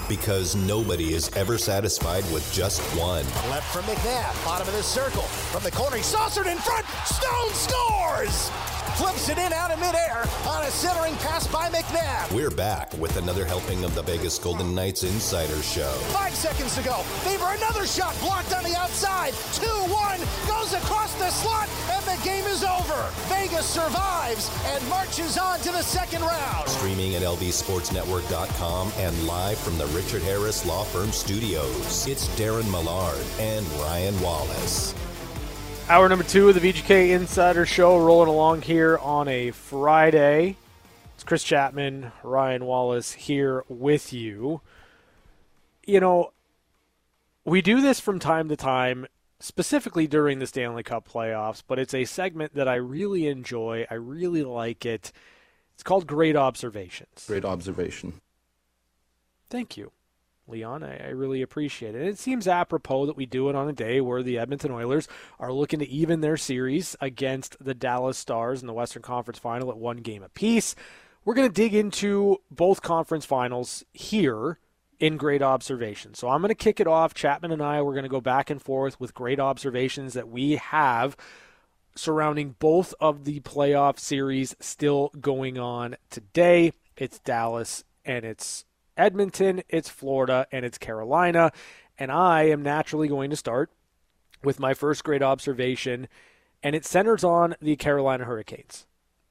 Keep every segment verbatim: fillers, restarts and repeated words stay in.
Because nobody is ever satisfied with just one. Left from McNabb, bottom of the circle. From the corner, he saucered in front. Stone scores! Flips it in out of midair on a centering pass by McNabb. We're back with another helping of the Vegas Golden Knights Insider Show. Five seconds to go. Favor another shot blocked on the outside. two one goes across the slot, and the game is over. Vegas survives and marches on to the second round. Streaming at L V Sports Network dot com and live from the Richard Harris Law Firm Studios. It's Darren Millard and Ryan Wallace. Hour number two of the V G K Insider Show rolling along here on a Friday. It's Chris Chapman, Ryan Wallace here with you. You know, we do this from time to time, specifically during the Stanley Cup playoffs, but it's a segment that I really enjoy. I really like it. It's called Great Observations. Great observation. Thank you, Leon. I, I really appreciate it. It seems apropos that we do it on a day where the Edmonton Oilers are looking to even their series against the Dallas Stars in the Western Conference Final at one game apiece. We're going to dig into both conference finals here in Great Observations. So I'm going to kick it off. Chapman and I, we're going to go back and forth with great observations that we have surrounding both of the playoff series still going on today. It's Dallas and it's Edmonton, it's Florida, and it's Carolina. And I am naturally going to start with my first great observation, and it centers on the Carolina Hurricanes.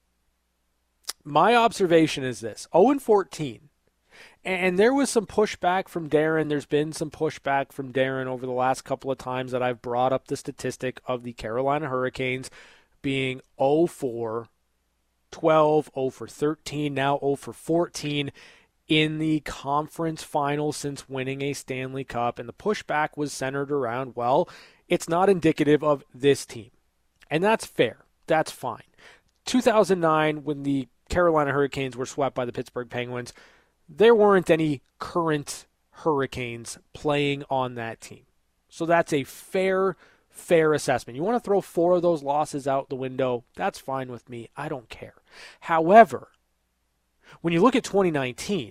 My observation is this: oh and fourteen. And there was some pushback from Darren. There's been some pushback from Darren over the last couple of times that I've brought up the statistic of the Carolina Hurricanes being oh for twelve, oh for thirteen, now oh for fourteen. In the conference finals since winning a Stanley Cup, and the pushback was centered around, well, it's not indicative of this team. And that's fair. That's fine. two thousand nine, when the Carolina Hurricanes were swept by the Pittsburgh Penguins, there weren't any current Hurricanes playing on that team. So that's a fair, fair assessment. You want to throw four of those losses out the window, that's fine with me. I don't care. However, when you look at twenty nineteen,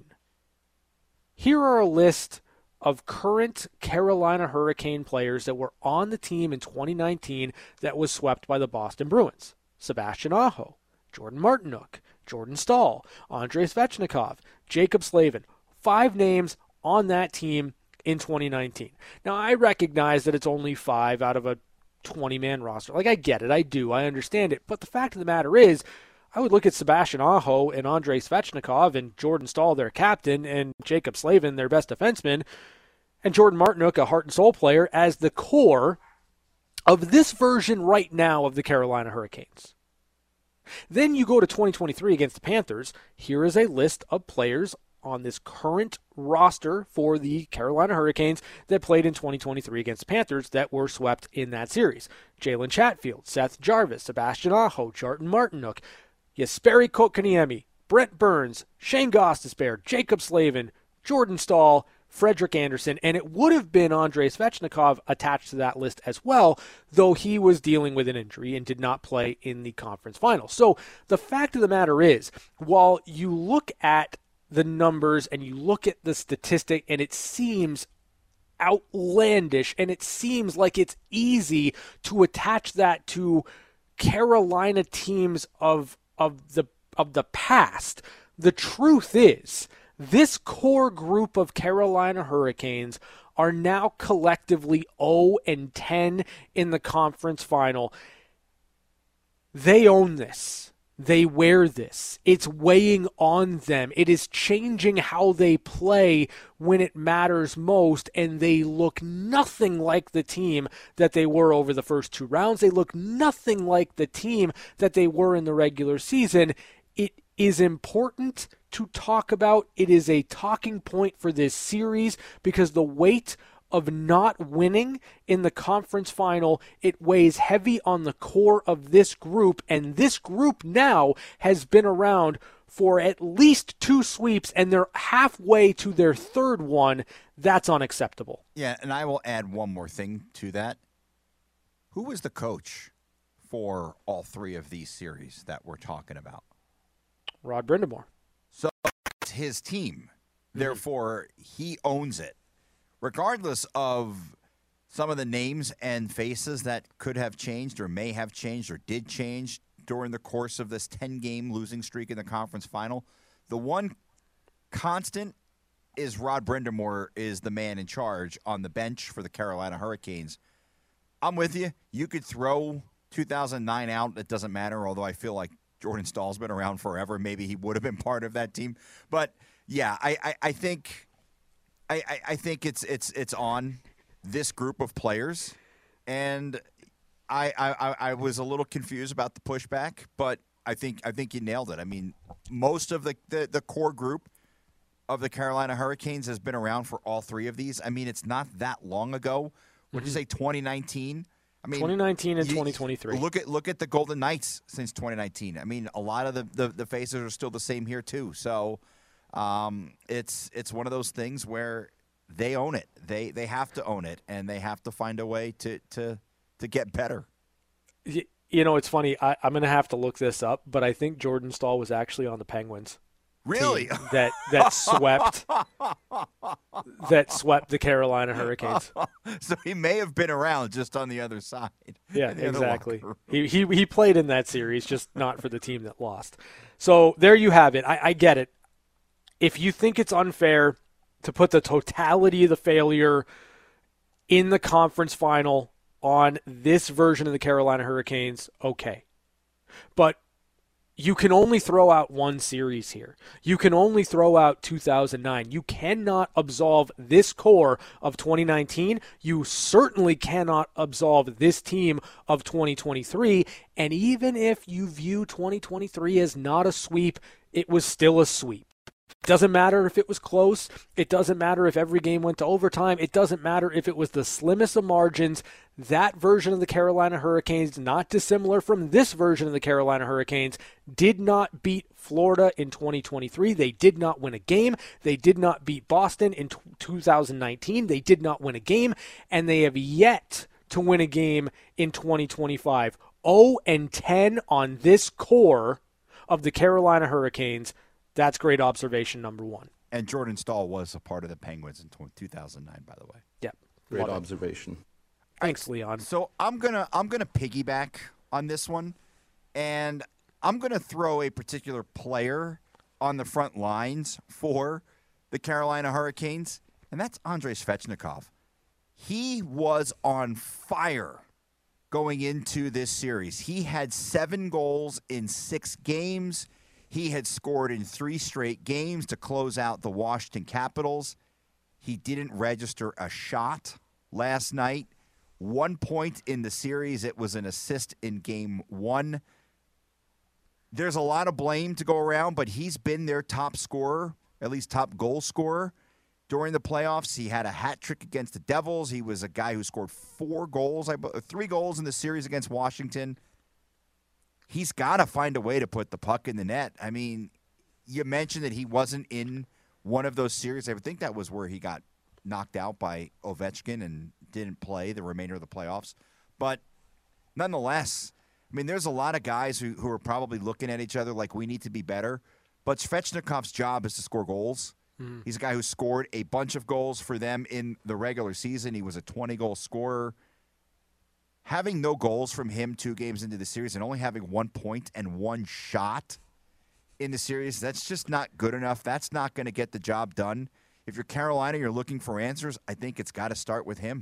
here are a list of current Carolina Hurricane players that were on the team in twenty nineteen that was swept by the Boston Bruins. Sebastian Aho, Jordan Martinook, Jordan Staal, Andrei Svechnikov, Jacob Slavin. Five names on that team in twenty nineteen. Now, I recognize that it's only five out of a twenty-man roster. Like, I get it. I do. I understand it. But the fact of the matter is, I would look at Sebastian Aho and Andrei Svechnikov and Jordan Staal, their captain, and Jacob Slavin, their best defenseman, and Jordan Martinook, a heart and soul player, as the core of this version right now of the Carolina Hurricanes. Then you go to twenty twenty-three against the Panthers. Here is a list of players on this current roster for the Carolina Hurricanes that played in twenty twenty-three against the Panthers that were swept in that series. Jalen Chatfield, Seth Jarvis, Sebastian Aho, Jordan Martinook, Jesperi Kotkaniemi, Brent Burns, Shane Gostisbehere, Jacob Slavin, Jordan Staal, Frederik Andersen, and it would have been Andrei Svechnikov attached to that list as well, though he was dealing with an injury and did not play in the conference finals. So the fact of the matter is, while you look at the numbers and you look at the statistic and it seems outlandish and it seems like it's easy to attach that to Carolina teams of of the of the past, the truth is this core group of Carolina Hurricanes are now collectively oh and ten in the conference final. They own this. They wear this. It's weighing on them. It is changing how they play when it matters most, and they look nothing like the team that they were over the first two rounds. They look nothing like the team that they were in the regular season. It is important to talk about. It is a talking point for this series because the weight of not winning in the conference final, it weighs heavy on the core of this group, and this group now has been around for at least two sweeps, and they're halfway to their third one. That's unacceptable. Yeah, and I will add one more thing to that. Who was the coach for all three of these series that we're talking about? Rod Brind'Amour. So it's his team Therefore, he owns it. Regardless of some of the names and faces that could have changed or may have changed or did change during the course of this ten-game losing streak in the conference final, the one constant is Rod Brindamore is the man in charge on the bench for the Carolina Hurricanes. I'm with you. You could throw two thousand nine out. It doesn't matter, although I feel like Jordan Stahl's been around forever. Maybe he would have been part of that team. But, yeah, I, I, I think I, I, I think it's it's it's on this group of players. And I, I, I was a little confused about the pushback, but I think I think you nailed it. I mean, most of the, the, the core group of the Carolina Hurricanes has been around for all three of these. I mean, it's not that long ago. Would you say twenty nineteen? I mean, twenty nineteen and you, twenty twenty-three. Look at look at the Golden Knights since twenty nineteen. I mean, a lot of the, the, the faces are still the same here too. So um, it's it's one of those things where they own it. They they have to own it, and they have to find a way to to, to get better. You, you know, it's funny. I, I'm going to have to look this up, but I think Jordan Stahl was actually on the Penguins. Really? That that swept that swept the Carolina Hurricanes. So he may have been around, just on the other side. Yeah, the exactly. He, he he played in that series, just not for the team that lost. So there you have it. I, I get it. If you think it's unfair to put the totality of the failure in the conference final on this version of the Carolina Hurricanes, okay. But you can only throw out one series here. You can only throw out two thousand nine. You cannot absolve this core of twenty nineteen. You certainly cannot absolve this team of twenty twenty-three. And even if you view twenty twenty-three as not a sweep, it was still a sweep. It doesn't matter if it was close. It doesn't matter if every game went to overtime. It doesn't matter if it was the slimmest of margins. That version of the Carolina Hurricanes, not dissimilar from this version of the Carolina Hurricanes, did not beat Florida in twenty twenty-three. They did not win a game. They did not beat Boston in two thousand nineteen. They did not win a game. And they have yet to win a game in twenty twenty-five. oh and ten on this core of the Carolina Hurricanes. That's great observation number one. And Jordan Stahl was a part of the Penguins in two thousand nine, by the way. Yeah. Great Love observation. It. Thanks, Leon. So I'm gonna I'm gonna piggyback on this one, and I'm gonna throw a particular player on the front lines for the Carolina Hurricanes, and that's Andrei Svechnikov. He was on fire going into this series. He had seven goals in six games. He had scored in three straight games to close out the Washington Capitals. He didn't register a shot last night. One point in the series. It was an assist in game one. There's a lot of blame to go around, but he's been their top scorer, at least top goal scorer during the playoffs. He had a hat trick against the Devils. He was a guy who scored four goals, three goals in the series against Washington. He's got to find a way to put the puck in the net. I mean, you mentioned that he wasn't in one of those series. I would think that was where he got knocked out by Ovechkin and didn't play the remainder of the playoffs. But nonetheless, I mean, there's a lot of guys who, who are probably looking at each other like we need to be better. But Svechnikov's job is to score goals. Mm. He's a guy who scored a bunch of goals for them in the regular season. He was a twenty-goal scorer. Having no goals from him two games into the series and only having one point and one shot in the series, that's just not good enough. That's not going to get the job done. If you're Carolina, you're looking for answers, I think it's got to start with him.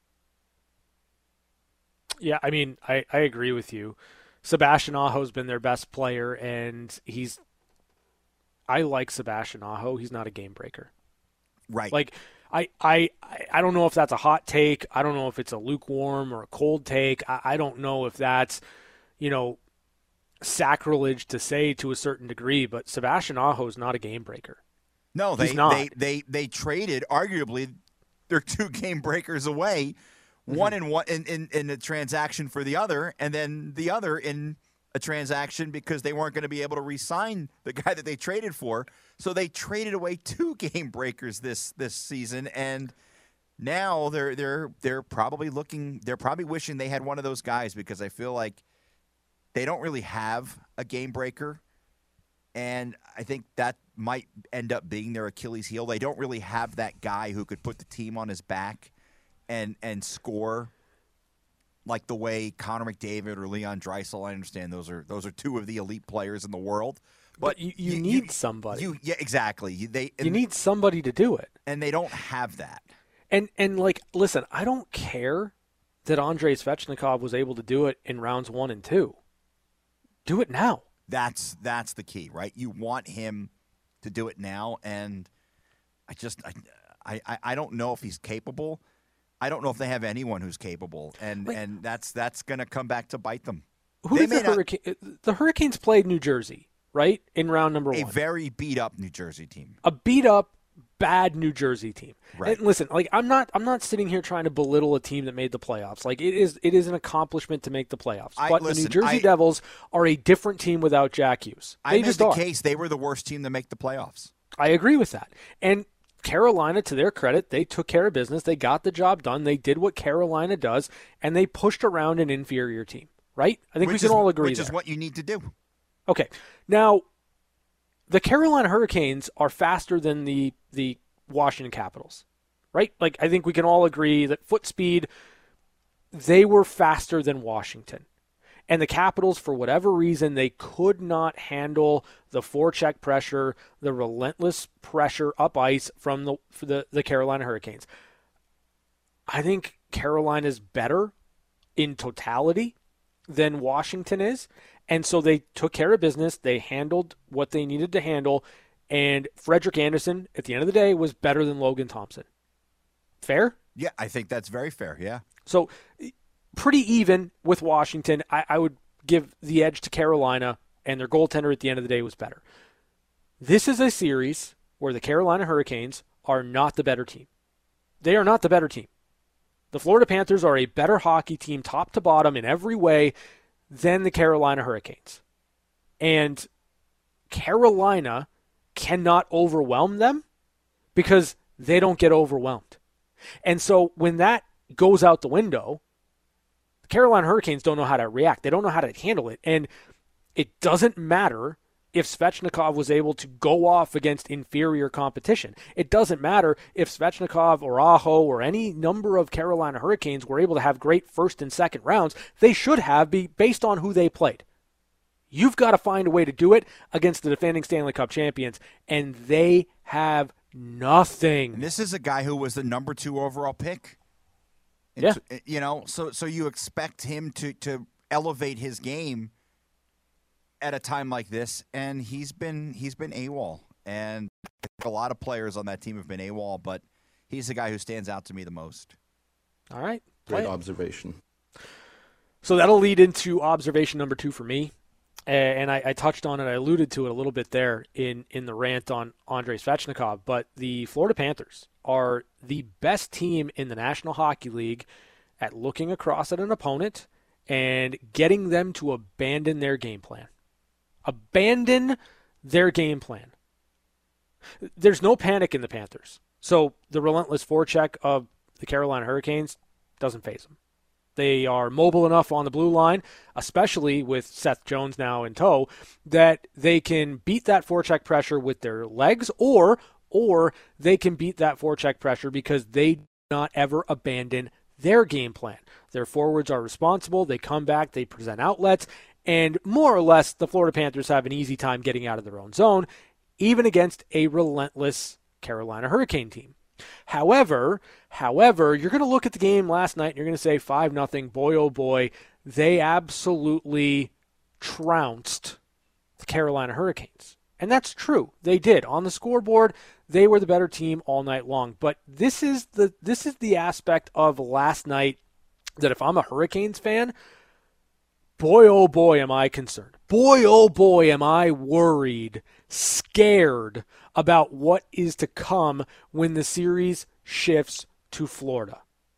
Yeah, I mean, I, I agree with you. Sebastian Aho's been their best player, and he's – I like Sebastian Aho. He's not a game breaker. Right. Like – I, I I don't know if that's a hot take. I don't know if it's a lukewarm or a cold take. I, I don't know if that's, you know, sacrilege to say to a certain degree, but Sebastian Aho is not a game breaker. No, they, He's not. they they they traded arguably they're two game breakers away, mm-hmm. one in one in, in, in a transaction for the other, and then the other in a transaction because they weren't going to be able to re-sign the guy that they traded for. So they traded away two game breakers this this season, and now they're they're they're probably looking they're probably wishing they had one of those guys because I feel like they don't really have a game breaker And I think that might end up being their Achilles heel. They don't really have that guy who could put the team on his back and and score like the way Connor McDavid or Leon Draisaitl. I understand those are those are two of the elite players in the world. But, but you, you, you need you, somebody. You, yeah, exactly. You, they, you need somebody to do it. And they don't have that. And, and like, listen, I don't care that Andrei Svechnikov was able to do it in rounds one and two. Do it now. That's that's the key, right? You want him to do it now, and I just I I, I don't know if he's capable. I don't know if they have anyone who's capable, and, like, and that's that's going to come back to bite them. Who did the Hurricane? Not, the Hurricanes played New Jersey, right, in round number a one. A very beat up New Jersey team. A beat up, bad New Jersey team. Right. And listen, like I'm not I'm not sitting here trying to belittle a team that made the playoffs. Like it is it is an accomplishment to make the playoffs. I, but listen, the New Jersey I, Devils are a different team without Jack Hughes. They I made just the are. case they were the worst team to make the playoffs. I agree with that. And Carolina, to their credit, they took care of business. They got the job done. They did what Carolina does, and they pushed around an inferior team. Right? I think which we can is, all agree Which there. is what you need to do. Okay. Now, the Carolina Hurricanes are faster than the the Washington Capitals, right? Like, I think we can all agree that foot speed, they were faster than Washington. And the Capitals, for whatever reason, they could not handle the forecheck pressure, the relentless pressure up ice from the for the, the Carolina Hurricanes. I think Carolina's better in totality than Washington is. And so they took care of business. They handled what they needed to handle. And Frederik Andersen, at the end of the day, was better than Logan Thompson. Fair? Yeah, I think that's very fair, yeah. So pretty even with Washington. I, I would give the edge to Carolina, and their goaltender at the end of the day was better. This is a series where the Carolina Hurricanes are not the better team. They are not the better team. The Florida Panthers are a better hockey team, top to bottom in every way, than the Carolina Hurricanes. And Carolina cannot overwhelm them because they don't get overwhelmed. And so when that goes out the window, the Carolina Hurricanes don't know how to react. They don't know how to handle it. And it doesn't matter if Svechnikov was able to go off against inferior competition. It doesn't matter if Svechnikov or Aho or any number of Carolina Hurricanes were able to have great first and second rounds. They should have, be based on who they played. You've got to find a way to do it against the defending Stanley Cup champions, and they have nothing. And this is a guy who was the number two overall pick. Yeah. It's, you know, so so you expect him to, to elevate his game at a time like this, and he's been he's been AWOL. And a lot of players on that team have been AWOL, but he's the guy who stands out to me the most. All right. Great observation. So that'll lead into observation number two for me. And I, I touched on it, I alluded to it a little bit there in, in the rant on Andrei Svechnikov, but the Florida Panthers are the best team in the National Hockey League at looking across at an opponent and getting them to abandon their game plan. Abandon their game plan. There's no panic in the Panthers. So the relentless forecheck of the Carolina Hurricanes doesn't faze them. They are mobile enough on the blue line, especially with Seth Jones now in tow, that they can beat that forecheck pressure with their legs, or or they can beat that forecheck pressure because they do not ever abandon their game plan. Their forwards are responsible. They come back. They present outlets. And more or less, the Florida Panthers have an easy time getting out of their own zone, even against a relentless Carolina Hurricane team. However, however, you're going to look at the game last night and you're going to say five nothing, boy oh boy, they absolutely trounced the Carolina Hurricanes. And that's true. They did. On the scoreboard, they were the better team all night long. But this is the this is the aspect of last night that if I'm a Hurricanes fan, boy oh boy am I concerned. Boy oh boy am I worried, scared about what is to come when the series shifts to Florida.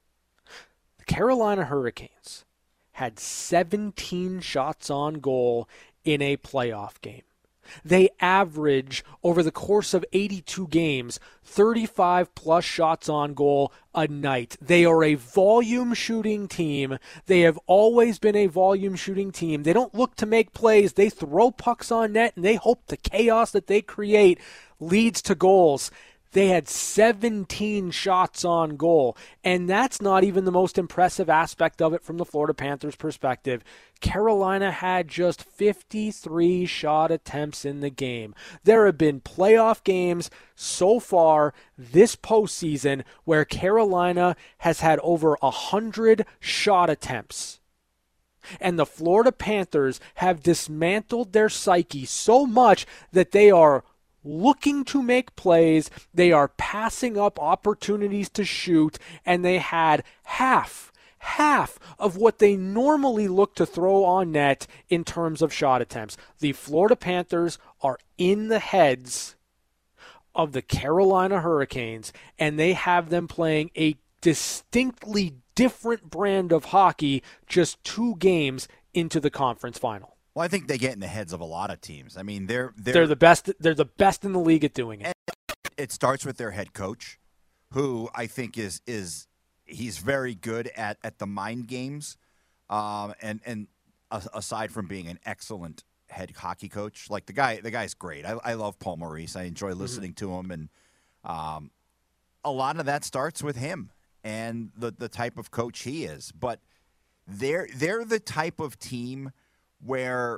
The Carolina Hurricanes had seventeen shots on goal in a playoff game. They average, over the course of eighty-two games, thirty-five plus shots on goal a night. They are a volume shooting team. They have always been a volume shooting team. They don't look to make plays. They throw pucks on net, and they hope the chaos that they create leads to goals. They had seventeen shots on goal, and that's not even the most impressive aspect of it from the Florida Panthers' perspective. Carolina had just fifty-three shot attempts in the game. There have been playoff games so far this postseason where Carolina has had over one hundred shot attempts. And the Florida Panthers have dismantled their psyche so much that they are looking to make plays, they are passing up opportunities to shoot, and they had half, half of what they normally look to throw on net in terms of shot attempts. The Florida Panthers are in the heads of the Carolina Hurricanes, and they have them playing a distinctly different brand of hockey just two games into the conference final. Well, I think they get in the heads of a lot of teams. I mean, they're they're, they're the best. They're the best in the league at doing it. It starts with their head coach, who I think is is he's very good at, at the mind games, um, and and aside from being an excellent head hockey coach, like the guy the guy's great. I, I love Paul Maurice. I enjoy listening mm-hmm. to him, and um, a lot of that starts with him and the the type of coach he is. But they're they're the type of team where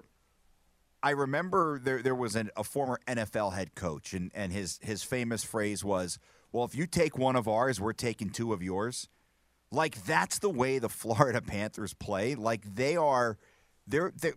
I remember there there was an, a former N F L head coach, and, and his, his famous phrase was, well, if you take one of ours, we're taking two of yours. Like, that's the way the Florida Panthers play. Like, they are they're, they're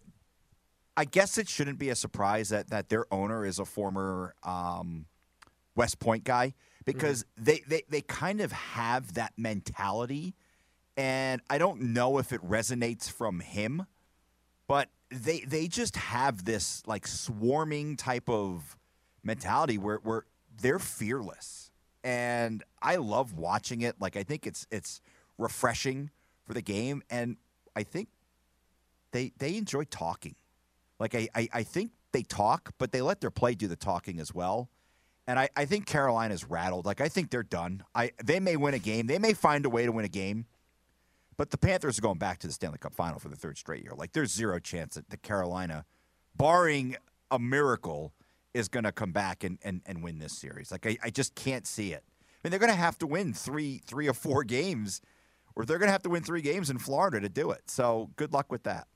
I guess it shouldn't be a surprise that, that their owner is a former um, West Point guy, because mm-hmm. they, they, they kind of have that mentality, and I don't know if it resonates from him, but they they just have this like swarming type of mentality where, where they're fearless. And I love watching it. Like, I think it's it's refreshing for the game. And I think they they enjoy talking. Like, I, I, I think they talk, but they let their play do the talking as well. And I, I think Carolina's rattled. Like, I think they're done. I They may win a game. They may find a way to win a game. But the Panthers are going back to the Stanley Cup final for the third straight year. Like, there's zero chance that the Carolina, barring a miracle, is going to come back and, and, and win this series. Like, I, I just can't see it. I mean, they're going to have to win three three or four games, or they're going to have to win three games in Florida to do it. So good luck with that.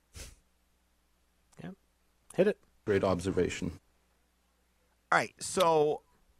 Yeah, hit it. Great observation. All right, so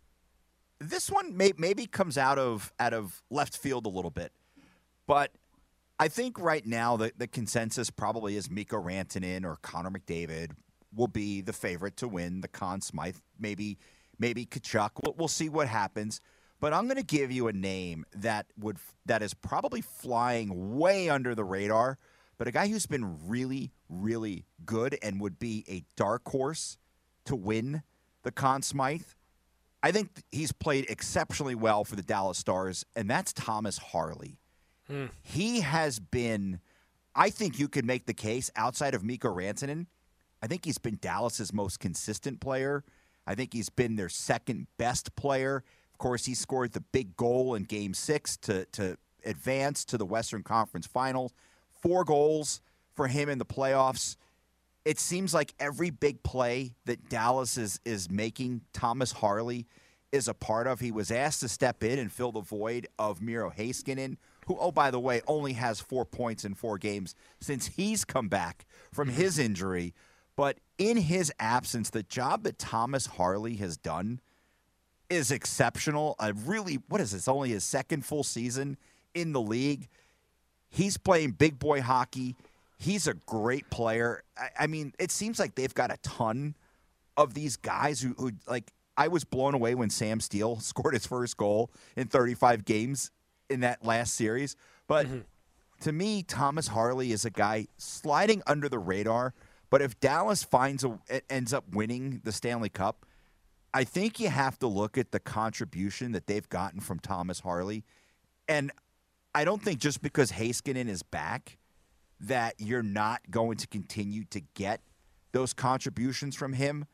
this one may, maybe comes out of out of left field a little bit, but I think right now the, the consensus probably is Mikko Rantanen or Connor McDavid will be the favorite to win the Conn Smythe. Maybe maybe Tkachuk. We'll, we'll see what happens. But I'm going to give you a name that would that is probably flying way under the radar, but a guy who's been really, really good and would be a dark horse to win the Conn Smythe. I think he's played exceptionally well for the Dallas Stars, and that's Thomas Harley. Mm. He has been, I think you could make the case, outside of Mikko Rantanen, I think he's been Dallas's most consistent player. I think he's been their second best player. Of course, he scored the big goal in Game six to, to advance to the Western Conference Finals. Four goals for him in the playoffs. It seems like every big play that Dallas is, is making, Thomas Harley is a part of. He was asked to step in and fill the void of Miro Heiskanen, who, oh, by the way, only has four points in four games since he's come back from his injury. But in his absence, the job that Thomas Harley has done is exceptional. I really, what is this, only his second full season in the league? He's playing big boy hockey. He's a great player. I, I mean, it seems like they've got a ton of these guys who, who, like, I was blown away when Sam Steele scored his first goal in thirty-five games in that last series. But mm-hmm. to me, Thomas Harley is a guy sliding under the radar. But if Dallas finds a, ends up winning the Stanley Cup, I think you have to look at the contribution that they've gotten from Thomas Harley. And I don't think just because Heiskanen is back that you're not going to continue to get those contributions from him.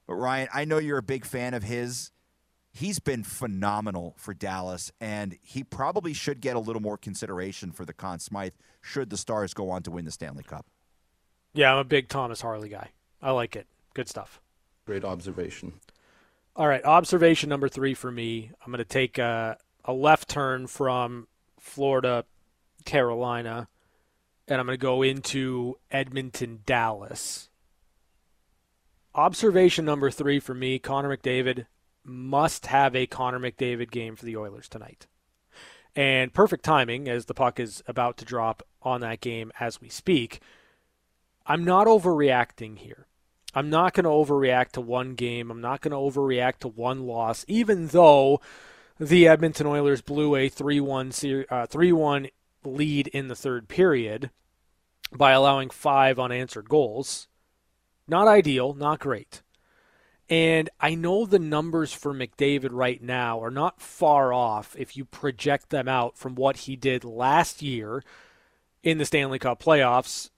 But, Ryan, I know you're a big fan of his. He's been phenomenal for Dallas, and he probably should get a little more consideration for the Conn Smythe should the Stars go on to win the Stanley Cup. Yeah, I'm a big Thomas Harley guy. I like it. Good stuff. Great observation. All right, observation number three for me. I'm going to take a, a left turn from Florida, Carolina, and I'm going to go into Edmonton, Dallas. Observation number three for me, Connor McDavid must have a Connor McDavid game for the Oilers tonight. And perfect timing as the puck is about to drop on that game as we speak. I'm not overreacting here. I'm not going to overreact to one game. I'm not going to overreact to one loss, even though the Edmonton Oilers blew a three one uh, three one lead in the third period by allowing five unanswered goals. Not ideal, not great. And I know the numbers for McDavid right now are not far off if you project them out from what he did last year in the Stanley Cup playoffs.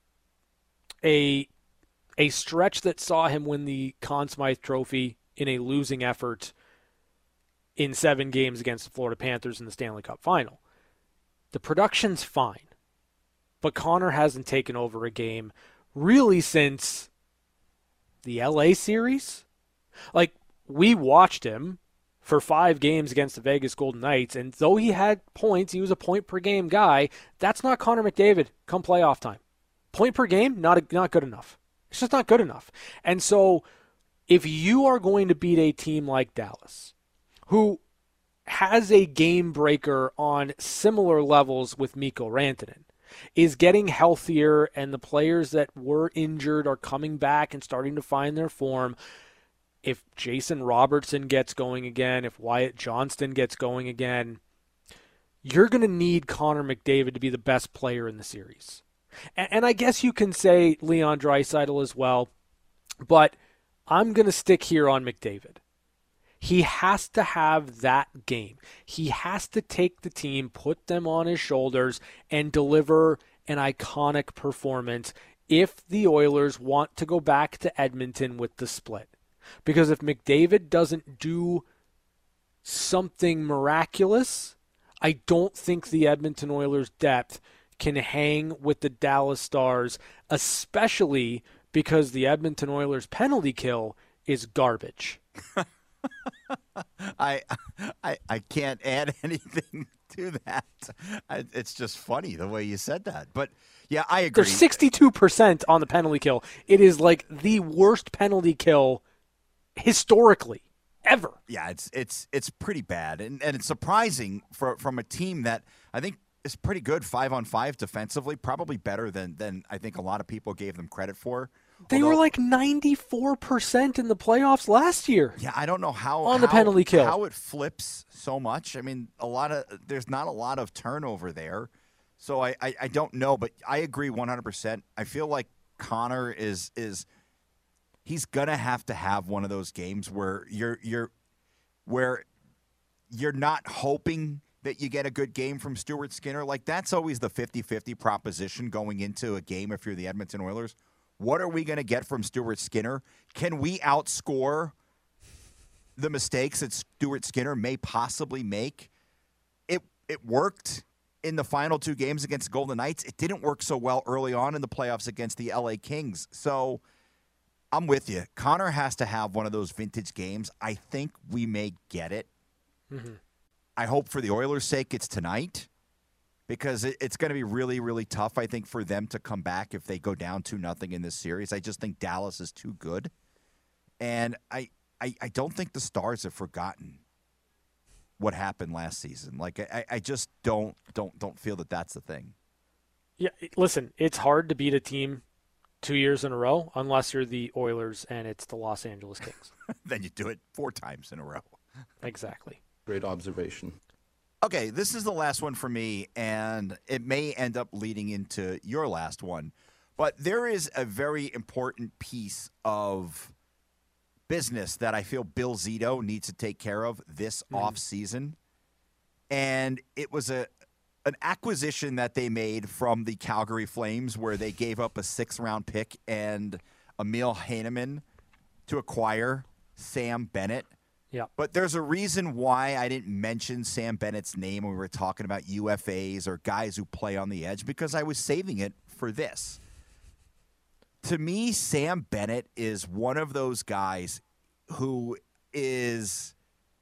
A, a stretch that saw him win the Conn Smythe Trophy in a losing effort in seven games against the Florida Panthers in the Stanley Cup final. The production's fine, but Connor hasn't taken over a game really since the L A series. Like, we watched him for five games against the Vegas Golden Knights, and though he had points, he was a point-per-game guy, that's not Connor McDavid come playoff time. Point per game, not not good enough. It's just not good enough. And so if you are going to beat a team like Dallas, who has a game breaker on similar levels with Mikko Rantanen, is getting healthier, and the players that were injured are coming back and starting to find their form. If Jason Robertson gets going again, if Wyatt Johnston gets going again, you're going to need Connor McDavid to be the best player in the series. And, and I guess you can say Leon Draisaitl as well, but I'm going to stick here on McDavid. He has to have that game. He has to take the team, put them on his shoulders, and deliver an iconic performance if the Oilers want to go back to Edmonton with the split. Because if McDavid doesn't do something miraculous, I don't think the Edmonton Oilers' depth can hang with the Dallas Stars, especially because the Edmonton Oilers' penalty kill is garbage. I, I I can't add anything to that. I, it's just funny the way you said that. But, yeah, I agree. They're sixty-two percent on the penalty kill. It is like the worst penalty kill historically ever. Yeah, it's it's it's pretty bad. And, and it's surprising for, from a team that I think is pretty good five on five defensively, probably better than, than I think a lot of people gave them credit for. They Although, were like ninety-four percent in the playoffs last year. Yeah, I don't know how on how, the penalty kill. How it flips so much. I mean, a lot of there's not a lot of turnover there, so I, I, I don't know. But I agree one hundred percent. I feel like Connor is is he's gonna have to have one of those games where you're you're where you're not hoping that you get a good game from Stuart Skinner. Like, that's always the fifty-fifty proposition going into a game if you're the Edmonton Oilers. What are we going to get from Stuart Skinner? Can we outscore the mistakes that Stuart Skinner may possibly make? It it worked in the final two games against the Golden Knights. It didn't work so well early on in the playoffs against the L A Kings. So I'm with you. Connor has to have one of those vintage games. I think we may get it. Mm-hmm. I hope for the Oilers' sake it's tonight, because it's going to be really, really tough, I think, for them to come back if they go down two nothing in this series. I just think Dallas is too good. And I, I, I don't think the Stars have forgotten what happened last season. Like, I, I just don't don't don't feel that that's the thing. Yeah, listen, it's hard to beat a team two years in a row unless you're the Oilers and it's the Los Angeles Kings. Then you do it four times in a row. Exactly. Great observation. Okay, this is the last one for me, and it may end up leading into your last one. But there is a very important piece of business that I feel Bill Zito needs to take care of this mm. offseason. And it was a an acquisition that they made from the Calgary Flames where they gave up a sixth-round pick and Emil Heineman to acquire Sam Bennett. Yeah. But there's a reason why I didn't mention Sam Bennett's name when we were talking about U F As or guys who play on the edge, because I was saving it for this. To me, Sam Bennett is one of those guys who is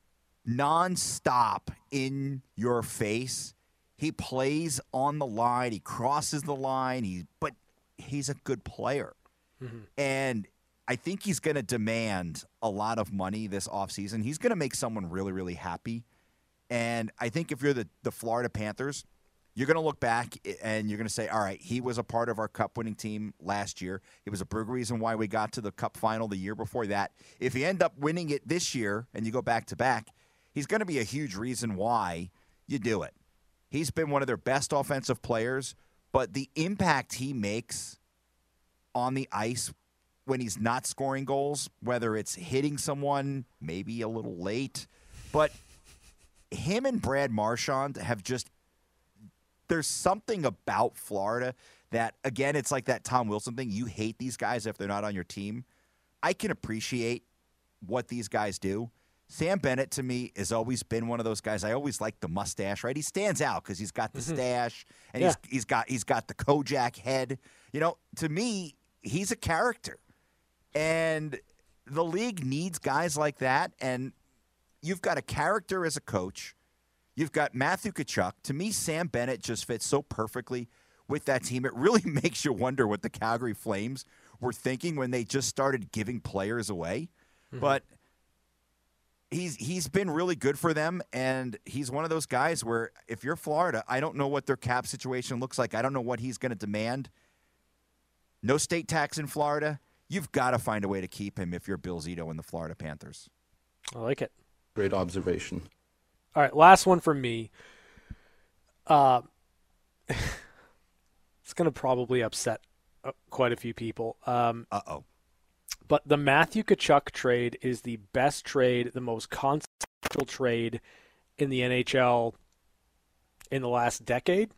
nonstop in your face. He plays on the line. He crosses the line. He, but he's a good player. Mm-hmm. And I think he's going to demand a lot of money this offseason. He's going to make someone really, really happy. And I think if you're the, the Florida Panthers, you're going to look back and you're going to say, all right, he was a part of our cup-winning team last year. It was a big reason why we got to the cup final the year before that. If you end up winning it this year and you go back-to-back, he's going to be a huge reason why you do it. He's been one of their best offensive players, but the impact he makes on the ice when he's not scoring goals, whether it's hitting someone maybe a little late, but him and Brad Marchand have just – there's something about Florida that, again, it's like that Tom Wilson thing. You hate these guys if they're not on your team. I can appreciate what these guys do. Sam Bennett, to me, has always been one of those guys. I always like the mustache, right? He stands out because he's got the mm-hmm. stash, and yeah. he's he's got he's got the Kojak head. You know, to me, he's a character. And the league needs guys like that, and you've got a character as a coach. You've got Matthew Tkachuk. To me, Sam Bennett just fits so perfectly with that team. It really makes you wonder what the Calgary Flames were thinking when they just started giving players away. Mm-hmm. But he's he's been really good for them, and he's one of those guys where if you're Florida, I don't know what their cap situation looks like. I don't know what he's going to demand. No state tax in Florida. You've got to find a way to keep him if you're Bill Zito and the Florida Panthers. I like it. Great observation. All right, last one from me. Uh, it's going to probably upset uh, quite a few people. Um, Uh-oh. But the Matthew Tkachuk trade is the best trade, the most consequential trade in the N H L in the last decade.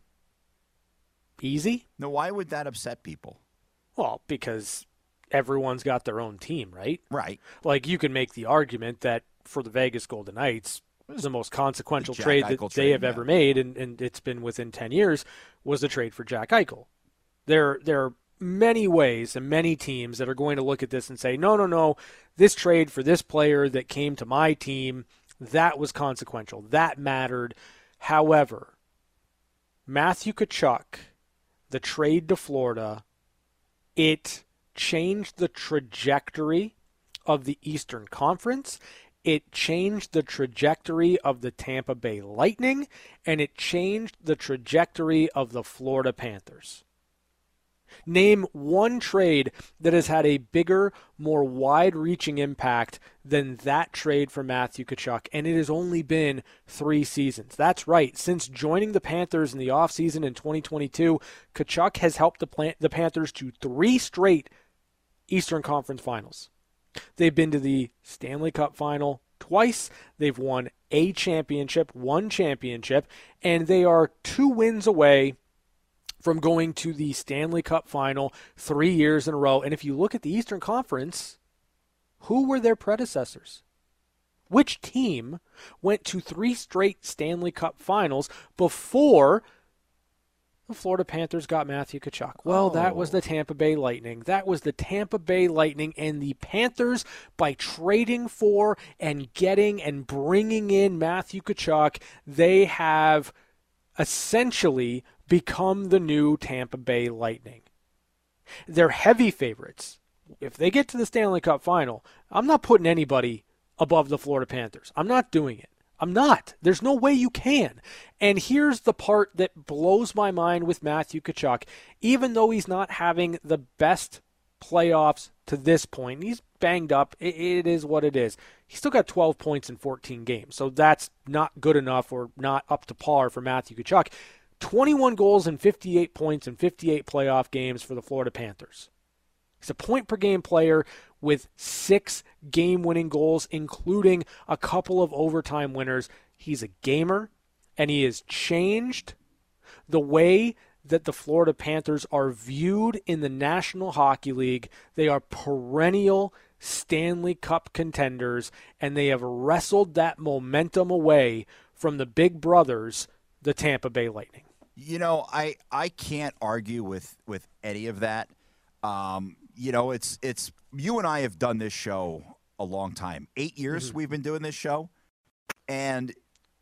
Easy? Now, why would that upset people? Well, because everyone's got their own team, right? Right. Like, you can make the argument that for the Vegas Golden Knights, the most consequential the trade that Eichel they trade, have yeah. ever made, and, and it's been within ten years, was the trade for Jack Eichel. There, there are many ways and many teams that are going to look at this and say, no, no, no, this trade for this player that came to my team, that was consequential. That mattered. However, Matthew Tkachuk, the trade to Florida, it changed the trajectory of the Eastern Conference. It changed the trajectory of the Tampa Bay Lightning, and it changed the trajectory of the Florida Panthers. Name one trade that has had a bigger, more wide-reaching impact than that trade for Matthew Tkachuk, and it has only been three seasons. That's right. Since joining the Panthers in the offseason in twenty twenty-two, Tkachuk has helped the, Plan- the Panthers to three straight Eastern Conference Finals. They've been to the Stanley Cup Final twice. They've won a championship, one championship, and they are two wins away from going to the Stanley Cup Final three years in a row. And if you look at the Eastern Conference, who were their predecessors? Which team went to three straight Stanley Cup Finals before the Florida Panthers got Matthew Tkachuk? Well, oh. that was the Tampa Bay Lightning. That was the Tampa Bay Lightning, and the Panthers, by trading for and getting and bringing in Matthew Tkachuk, they have essentially become the new Tampa Bay Lightning. They're heavy favorites. If they get to the Stanley Cup Final, I'm not putting anybody above the Florida Panthers. I'm not doing it. I'm not. There's no way you can. And here's the part that blows my mind with Matthew Tkachuk. Even though he's not having the best playoffs to this point, he's banged up. It, it is what it is. He's still got twelve points in fourteen games. So that's not good enough or not up to par for Matthew Tkachuk. twenty-one goals and fifty-eight points in fifty-eight playoff games for the Florida Panthers. He's a point-per-game player with six game-winning goals, including a couple of overtime winners. He's a gamer, and he has changed the way that the Florida Panthers are viewed in the National Hockey League. They are perennial Stanley Cup contenders, and they have wrestled that momentum away from the big brothers, the Tampa Bay Lightning. You know, I, I can't argue with, with any of that. Um, you know, it's it's you and I have done this show a long time. Eight years mm-hmm. we've been doing this show, and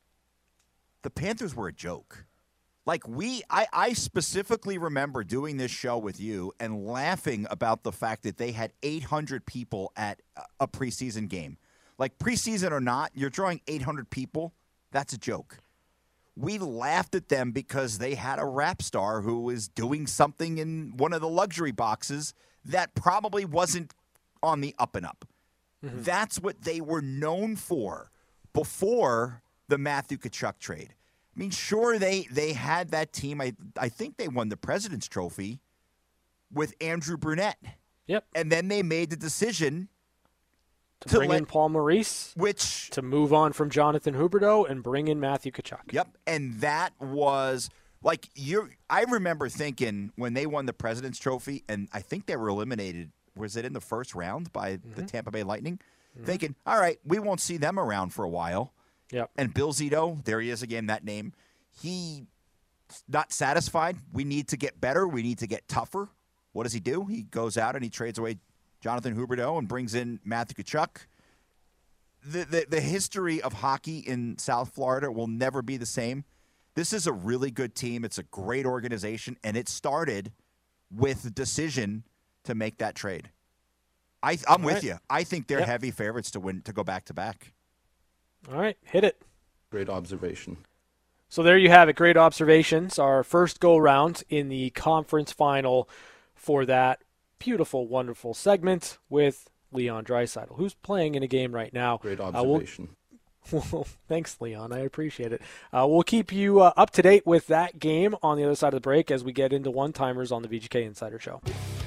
the Panthers were a joke. Like we, I, I specifically remember doing this show with you and laughing about the fact that they had eight hundred people at a preseason game. Like preseason or not, you're drawing eight hundred people. That's a joke. We laughed at them because they had a rap star who was doing something in one of the luxury boxes that probably wasn't on the up and up. Mm-hmm. That's what they were known for before the Matthew Tkachuk trade. I mean, sure, they, they had that team. I I think they won the President's Trophy with Andrew Brunette. Yep. And then they made the decision to, to bring let, in Paul Maurice, which to move on from Jonathan Huberdeau and bring in Matthew Tkachuk. Yep. And that was like you. I remember thinking when they won the President's Trophy, and I think they were eliminated. Was it in the first round by mm-hmm. the Tampa Bay Lightning? Mm-hmm. Thinking, all right, we won't see them around for a while. Yep. And Bill Zito, there he is again, that name. He not satisfied. We need to get better. We need to get tougher. What does he do? He goes out and he trades away Jonathan Huberdeau and brings in Matthew Tkachuk. The, the, the history of hockey in South Florida will never be the same. This is a really good team. It's a great organization, and it started with the decision to make that trade. I, I'm All with right. you. I think they're yep. heavy favorites to win to go back-to-back. All right, hit it. Great observation. So there you have it. Great observations. Our first go-round in the conference final for that beautiful, wonderful segment with Leon Draisaitl, who's playing in a game right now. Great observation. Uh, we'll, well, thanks, Leon. I appreciate it. Uh, we'll keep you uh, up to date with that game on the other side of the break as we get into one-timers on the V G K Insider Show.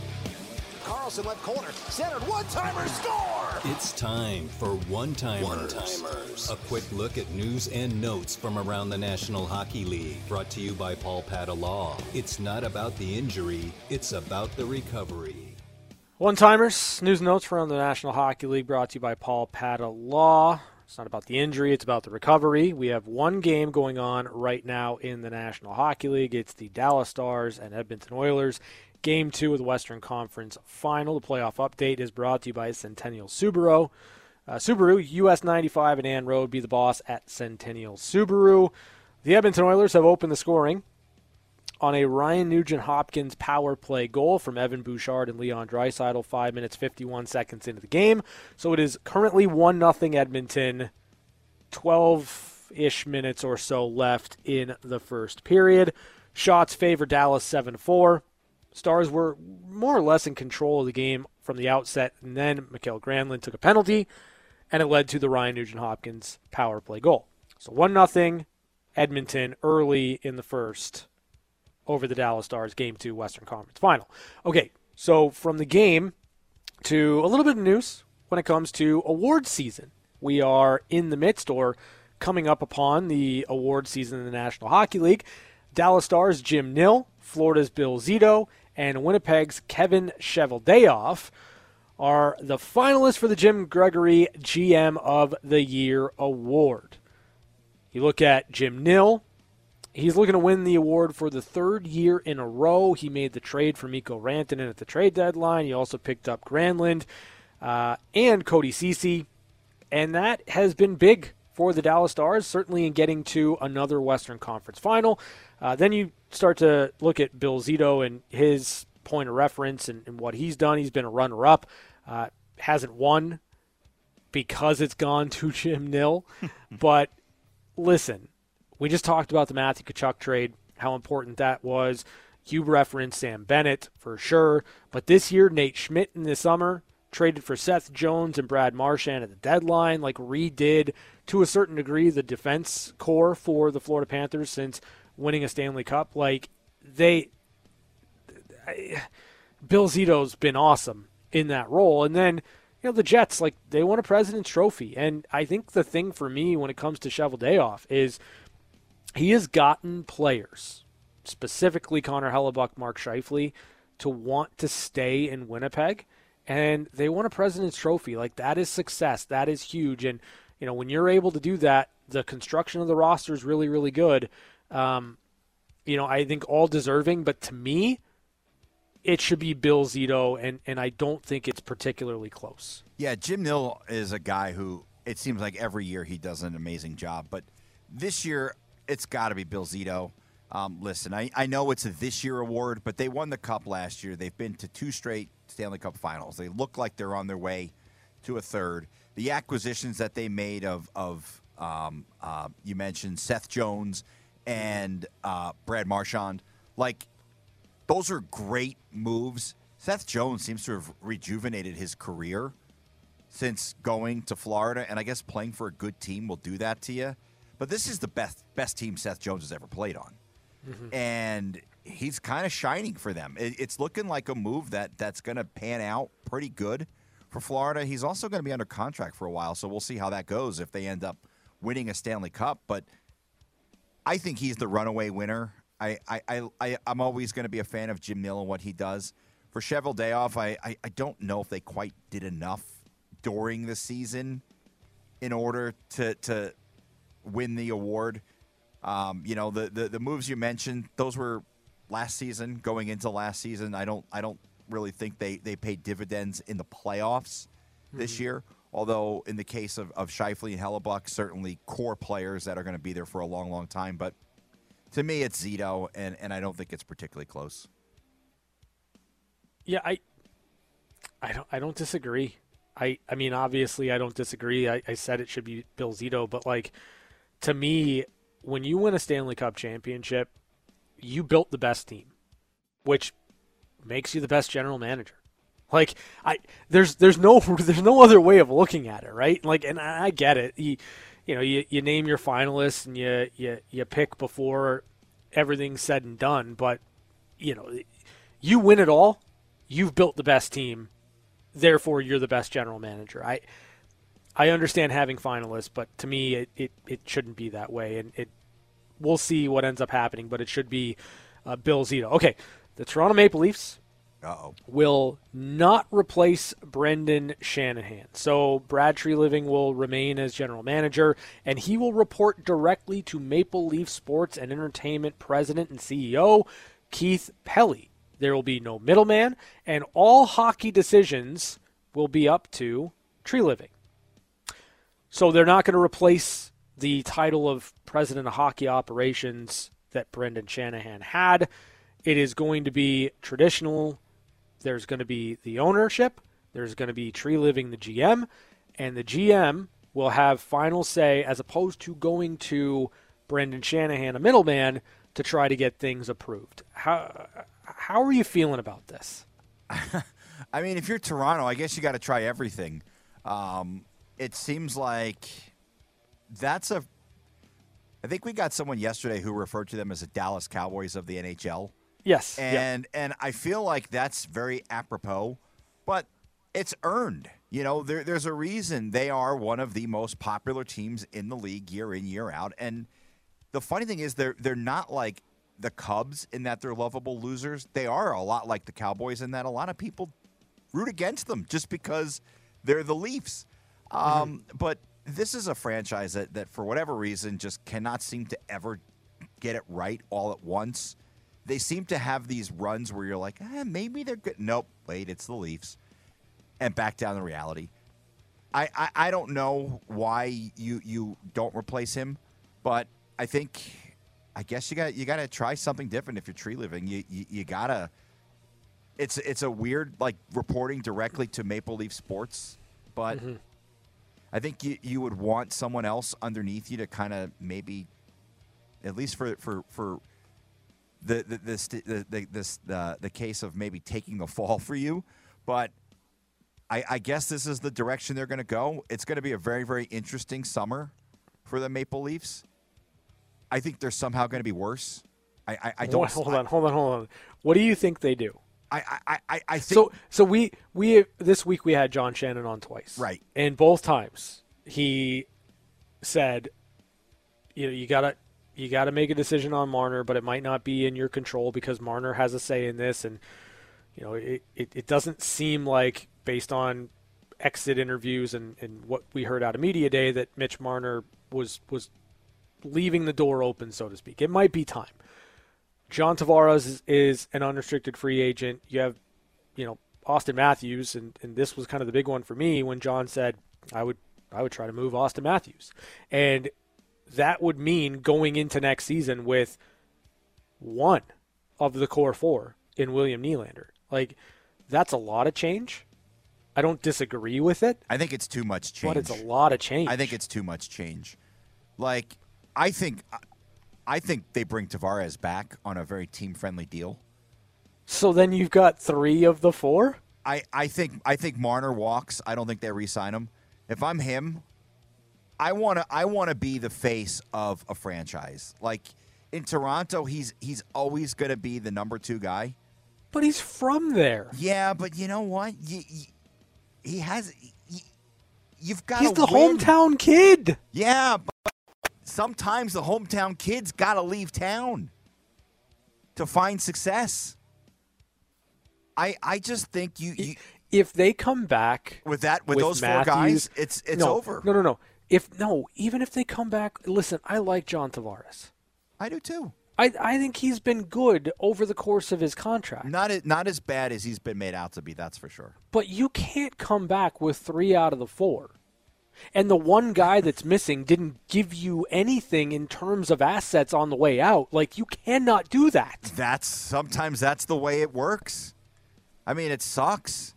Carlson left corner, centered, one-timer, score! It's time for One-Timers. One-Timers. A quick look at news and notes from around the National Hockey League. Brought to you by Paul Pata Law. It's not about the injury, it's about the recovery. One-Timers, news and notes from around the National Hockey League brought to you by Paul Pata Law. It's not about the injury, it's about the recovery. We have one game going on right now in the National Hockey League. It's the Dallas Stars and Edmonton Oilers. Game two of the Western Conference Final. The playoff update is brought to you by Centennial Subaru. Uh, Subaru, U S ninety-five and Ann Road. Be the boss at Centennial Subaru. The Edmonton Oilers have opened the scoring on a Ryan Nugent-Hopkins power play goal from Evan Bouchard and Leon Draisaitl, five minutes, fifty-one seconds into the game. So it is currently one nothing Edmonton, twelve-ish minutes or so left in the first period. Shots favor Dallas seven four. Stars were more or less in control of the game from the outset, and then Mikael Granlund took a penalty, and it led to the Ryan Nugent-Hopkins power play goal. So one nothing Edmonton early in the first over the Dallas Stars, Game two Western Conference Final. Okay, so from the game to a little bit of news when it comes to awards season. We are in the midst or coming up upon the awards season in the National Hockey League. Dallas Stars' Jim Nill, Florida's Bill Zito, and Winnipeg's Kevin Cheveldayoff are the finalists for the Jim Gregory G M of the Year award. You look at Jim Nill, he's looking to win the award for the third year in a row. He made the trade for Mikko Rantanen at the trade deadline. He also picked up Granlund uh, and Cody Ceci, and that has been big for the Dallas Stars, certainly in getting to another Western Conference Final. Uh, then you start to look at Bill Zito and his point of reference and, and what he's done. He's been a runner-up, uh, hasn't won because it's gone to Jim Nill. But listen, we just talked about the Matthew Tkachuk trade, how important that was. You referenced Sam Bennett for sure. But this year, Nate Schmidt in the summer traded for Seth Jones and Brad Marchand at the deadline, like redid to a certain degree the defense core for the Florida Panthers since winning a Stanley Cup. Like they, I, Bill Zito's been awesome in that role. And then, you know, the Jets, like they won a President's Trophy. And I think the thing for me when it comes to Cheveldayoff is he has gotten players, specifically Connor Hellebuck, Mark Scheifele, to want to stay in Winnipeg. and they won a President's Trophy. Like, that is success. That is huge. And, you know, when you're able to do that, the construction of the roster is really, really good. Um, you know, I think all deserving, but to me, it should be Bill Zito, and, and I don't think it's particularly close. Yeah, Jim Nill is a guy who it seems like every year he does an amazing job, but this year it's got to be Bill Zito. Um, listen, I, I know it's a this year award, but they won the Cup last year. They've been to two straight Stanley Cup finals. They look like they're on their way to a third. The acquisitions that they made of, of um, uh, you mentioned Seth Jones and uh, Brad Marchand, like, those are great moves. Seth Jones seems to have rejuvenated his career since going to Florida, and I guess playing for a good team will do that to you. But this is the best best team Seth Jones has ever played on. Mm-hmm. And he's kind of shining for them. It, it's looking like a move that, that's going to pan out pretty good for Florida. He's also going to be under contract for a while, so we'll see how that goes if they end up winning a Stanley Cup. But I think he's the runaway winner. I, I, I, I'm always going to be a fan of Jim Nill and what he does. For Cheveldayoff, I, I, I don't know if they quite did enough during the season in order to to win the award. Um, you know, the, the, the moves you mentioned, those were last season, going into last season. I don't I don't really think they, they paid dividends in the playoffs mm-hmm. this year. Although in the case of, of Scheifele and Hellebuck, certainly core players that are going to be there for a long, long time. But to me, it's Zito, and, and I don't think it's particularly close. Yeah, I, I don't, I don't disagree. I, I mean, obviously, I don't disagree. I, I said it should be Bill Zito, but like, to me, when you win a Stanley Cup championship, you built the best team, which makes you the best general manager. Like, I, there's, there's no, there's no other way of looking at it, right? Like, and I get it. You, You know, you, you name your finalists and you, you you pick before everything's said and done. But, you know, you win it all. You've built the best team. Therefore, you're the best general manager. I I understand having finalists, but to me, it, it, it shouldn't be that way. And it we'll see what ends up happening, but it should be uh, Bill Zito. Okay, the Toronto Maple Leafs Uh-oh. will not replace Brendan Shanahan. So Brad Treliving will remain as general manager, and he will report directly to Maple Leaf Sports and Entertainment President and C E O Keith Pelly. There will be no middleman, and all hockey decisions will be up to Treliving. So they're not going to replace the title of President of Hockey Operations that Brendan Shanahan had. It is going to be traditional. There's going to be the ownership. There's going to be Treliving, the G M, and the G M will have final say as opposed to going to Brendan Shanahan, a middleman, to try to get things approved. How how are you feeling about this? I mean, if you're Toronto, I guess you got to try everything. Um, it seems like that's a – I think we got someone yesterday who referred to them as the Dallas Cowboys of the N H L. Yes. And yep. and I feel like that's very apropos, but it's earned. You know, there, there's a reason they are one of the most popular teams in the league year in, year out. And the funny thing is they're they're not like the Cubs in that they're lovable losers. They are a lot like the Cowboys in that a lot of people root against them just because they're the Leafs. Um, mm-hmm. But this is a franchise that, that for whatever reason just cannot seem to ever get it right all at once. They seem to have these runs where you're like, eh, maybe they're good. Nope, wait, it's the Leafs. And back down to reality. I, I, I don't know why you, you don't replace him, but I think I guess you got you got to try something different if you're Treliving. You you, you gotta. It's it's a weird like reporting directly to Maple Leaf Sports, but mm-hmm. I think you, you would want someone else underneath you to kind of maybe, at least for for for. The the this the the this the the case of maybe taking the fall for you, but I, I guess this is the direction they're going to go. It's going to be a very very interesting summer for the Maple Leafs. I think they're somehow going to be worse. I I, I don't hold on hold on hold on. What do you think they do? I I I, I think so. So we we this week we had John Shannon on twice, right? And both times he said, you know, you gotta. You got to make a decision on Marner, but it might not be in your control because Marner has a say in this. And, You know, it, it, it doesn't seem like, based on exit interviews and, and what we heard out of Media Day, that Mitch Marner was was leaving the door open, so to speak. It might be time. John Tavares is, is an unrestricted free agent. You have, you know, Austin Matthews, and, and this was kind of the big one for me when John said I would I would try to move Austin Matthews. And that would mean going into next season with one of the core four in William Nylander. Like, that's a lot of change. I don't disagree with it. I think it's too much change. But it's a lot of change. I think it's too much change. Like, I think I think they bring Tavares back on a very team-friendly deal. So then you've got three of the four? I, I think I think Marner walks. I don't think they re-sign him. If I'm him, I want to I want to be the face of a franchise. Like, in Toronto, he's he's always going to be the number two guy. But he's from there. Yeah, but you know what? You, you, he has. You, you've got. He's the win. hometown kid. Yeah, but sometimes the hometown kid's got to leave town to find success. I I just think you, you if they come back with that with, with those Matthews, four guys, it's it's no, over. No, no, no. If no, even if they come back, listen, I like John Tavares. I do too. I I think he's been good over the course of his contract. Not as, not as bad as he's been made out to be, that's for sure. But you can't come back with three out of the four. And the one guy that's missing didn't give you anything in terms of assets on the way out. Like, you cannot do that. That's sometimes that's the way it works. I mean, it sucks.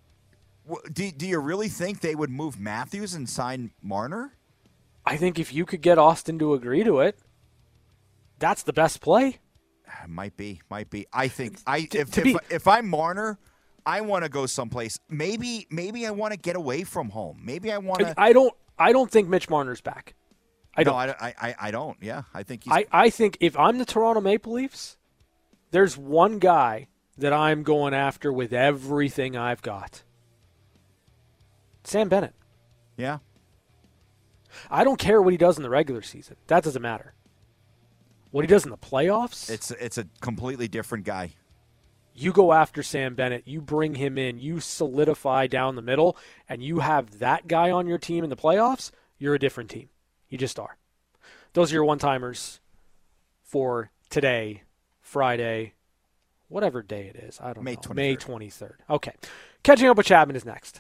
Do, do you really think they would move Matthews and sign Marner? I think if you could get Austin to agree to it, that's the best play. Might be, might be. I think I to, if to if, be, if I'm Marner, I want to go someplace. Maybe maybe I want to get away from home. Maybe I want to. I, I don't. I don't think Mitch Marner's back. I no, don't. I, I, I don't. Yeah, I think he's. I, I think if I'm the Toronto Maple Leafs, there's one guy that I'm going after with everything I've got. Sam Bennett. Yeah. I don't care what he does in the regular season. That doesn't matter. What he does in the playoffs, It's it's a completely different guy. you go after Sam Bennett, you bring him in, you solidify down the middle, and you have that guy on your team in the playoffs, you're a different team. You just are. Those are your one-timers for today, Friday, whatever day it is. I don't May know. twenty-third. May twenty-third. Okay. Catching up with Chapman is next.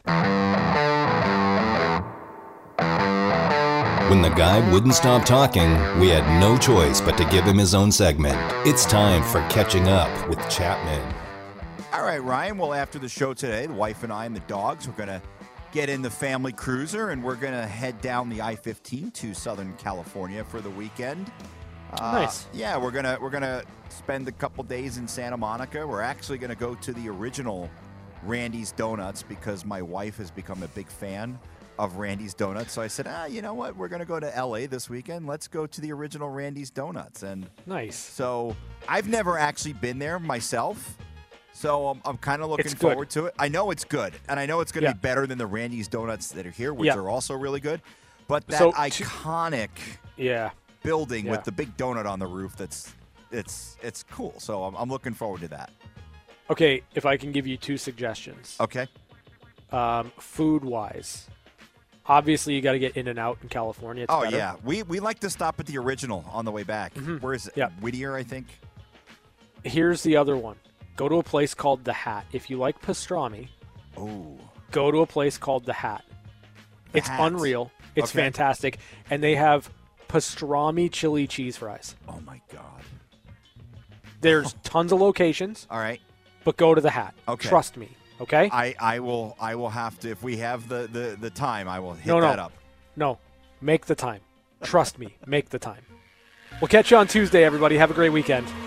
When the guy wouldn't stop talking, we had no choice but to give him his own segment. It's time for Catching Up with Chapman. All right, Ryan. Well, after the show today, the wife and I and the dogs, we're going to get in the family cruiser, and we're going to head down the I fifteen to Southern California for the weekend. Uh, Nice. Yeah, we're gonna we're gonna spend a couple days in Santa Monica. We're actually gonna go to the original Randy's Donuts because my wife has become a big fan of Randy's Donuts. So I said, ah, you know what? We're gonna go to L A this weekend. Let's go to the original Randy's Donuts. And Nice. so I've never actually been there myself. So I'm, I'm kind of looking It's good. forward to it. I know it's good, and I know it's going to Yeah. be better than the Randy's Donuts that are here, which Yeah. are also really good. But that So, to- iconic Yeah. building Yeah. with the big donut on the roof, that's it's it's cool. So I'm, I'm looking forward to that. Okay, if I can give you two suggestions. Okay. Um, food-wise, obviously you got to get In-N-Out in California. It's Oh better. yeah, we we like to stop at the original on the way back. Where is it? Yeah. Whittier, I think. Here's the other one. Go to a place called The Hat. If you like pastrami, Oh, go to a place called The Hat. The It's Hat. unreal. It's Okay. fantastic. And they have pastrami chili cheese fries. oh my God. There's tons of locations, All right. but go to The Hat. Okay. Trust me. Okay? I, I will I will have to if we have the, the, the time I will hit No, no. that up. No. Make the time. Trust me. Make the time. We'll catch you on Tuesday, everybody. Have a great weekend.